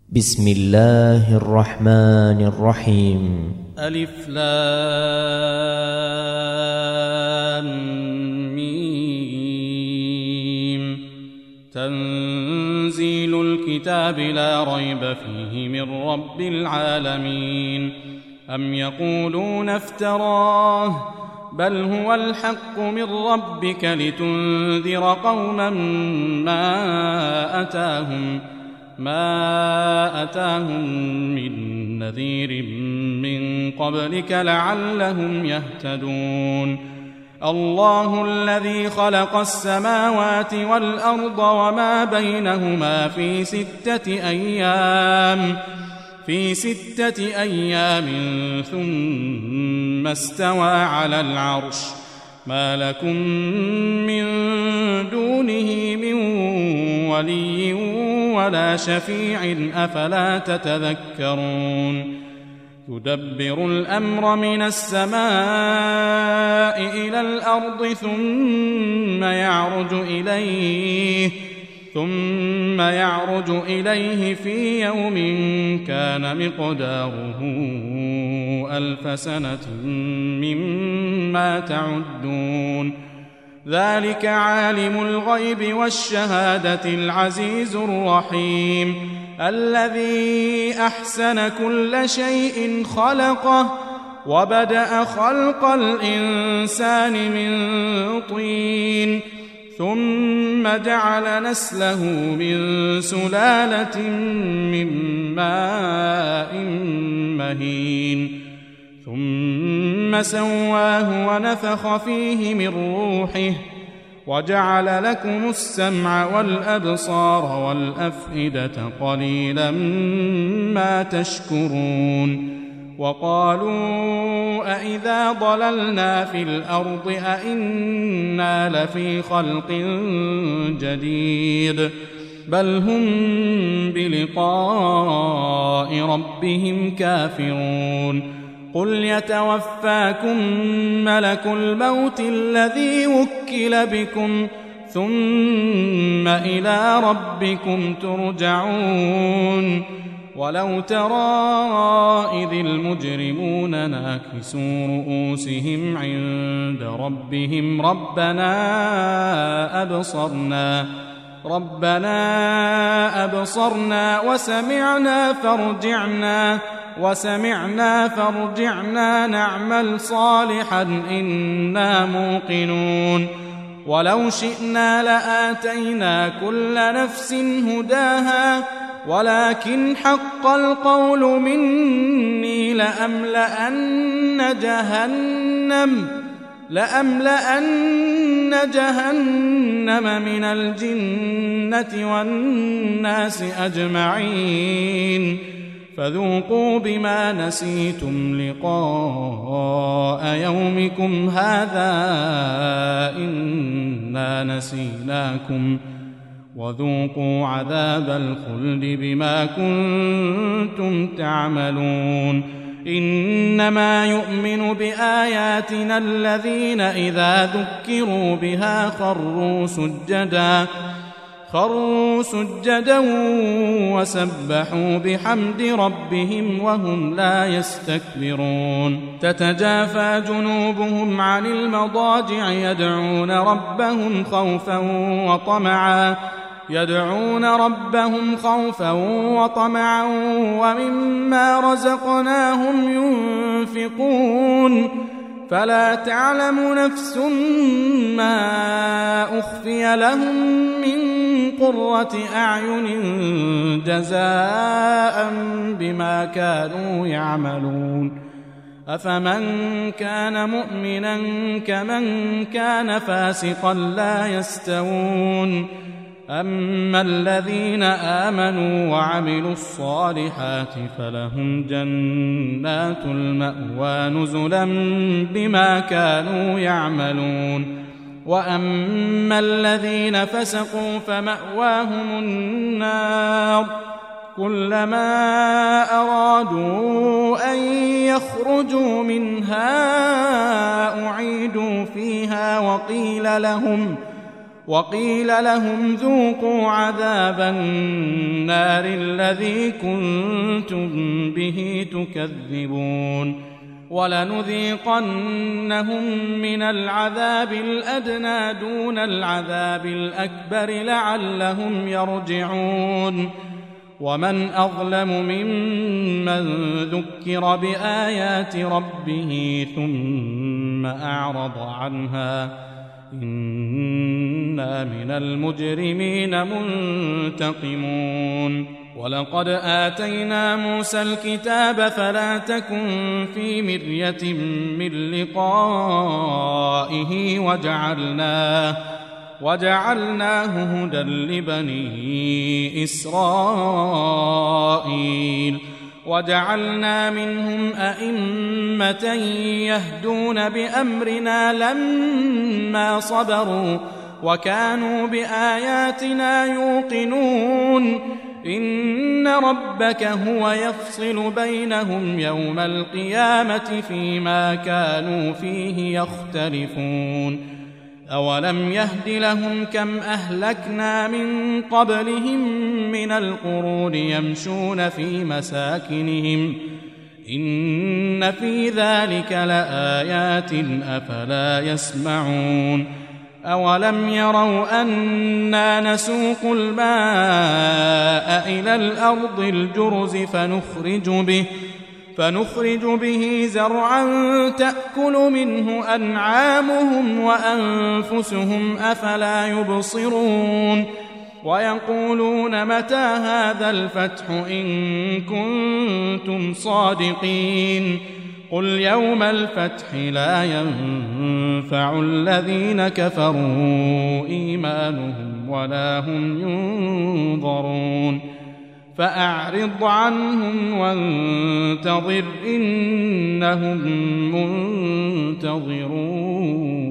بسم الله الرحمن الرحيم. ألف لام ميم. تنزيل الكتاب لا ريب فيه من رب العالمين. أم يقولون افتراه بل هو الحق من ربك لتنذر قوما ما أتاهم من نذير من قبلك لعلهم يهتدون. الله الذي خلق السماوات والأرض وما بينهما في 6 أيام ثم استوى على العرش. ما لكم من دونه من ولي ولا شفيع أفلا تتذكرون. يدبر الأمر من السماء إلى الأرض ثم يعرج إليه في يوم كان مقداره 1000 سنة مما تعدون. ذلك عالم الغيب والشهادة العزيز الرحيم الذي أحسن كل شيء خلقه وبدأ خلق الإنسان من طين ثم جعل نسله من سلالة من ماء مهين ثم سواه ونفخ فيه من روحه وجعل لكم السمع والأبصار والأفئدة قليلا ما تشكرون. وقالوا أإذا ضللنا في الأرض أإنا لفي خلق جديد بل هم بلقاء ربهم كافرون. قل يتوفاكم ملك الموت الذي وكل بكم ثم إلى ربكم ترجعون. ولو ترى إذ المجرمون ناكسوا رؤوسهم عند ربهم ربنا أبصرنا وسمعنا فارجعنا نعمل صالحا إنا موقنون. ولو شئنا لآتينا كل نفس هداها ولكن حق القول مني لأملأن جهنم من الجنة والناس أجمعين. فذوقوا بما نسيتم لقاء يومكم هذا إنا نسيناكم وذوقوا عذاب الخلد بما كنتم تعملون. إنما يؤمن بآياتنا الذين إذا ذكروا بها خروا سجدا وسبحوا بحمد ربهم وهم لا يستكبرون. تتجافى جنوبهم عن المضاجع يدعون ربهم خوفا وطمعا ومما رزقناهم ينفقون. فلا تعلم نفس ما أخفي لهم من قرة أعين جزاء بما كانوا يعملون. أفمن كان مؤمنا كمن كان فاسقا لا يستوون. أما الذين آمنوا وعملوا الصالحات فلهم جنات المأوى نزلا بما كانوا يعملون. وأما الذين فسقوا فمأواهم النار كلما أرادوا أن يخرجوا منها أعيدوا فيها وقيل لهم ذوقوا عذاب النار الذي كنتم به تكذبون ولنذيقنهم من العذاب الأدنى دون العذاب الأكبر لعلهم يرجعون ومن أظلم ممن ذكر بآيات ربه ثم أعرض عنها إنا من المجرمين منتقمون ولقد آتينا موسى الكتاب فلا تكن في مرية من لقائه وجعلناه هدى لبني إسرائيل وجعلنا منهم أئمة يهدون بأمرنا لما صبروا وكانوا بآياتنا يوقنون إن ربك هو يفصل بينهم يوم القيامة فيما كانوا فيه يختلفون أولم يهد لهم كم أهلكنا من قبلهم من القرون يمشون في مساكنهم إن في ذلك لآيات أفلا يسمعون أولم يروا أنا نسوق الماء إلى الأرض الجرز فنخرج به زرعا تأكل منه أنعامهم وأنفسهم أفلا يبصرون ويقولون متى هذا الفتح إن كنتم صادقين قل يوم الفتح لا ينفع الذين كفروا إيمانهم ولا هم ينظرون فأعرض عنهم وانتظر إنهم منتظرون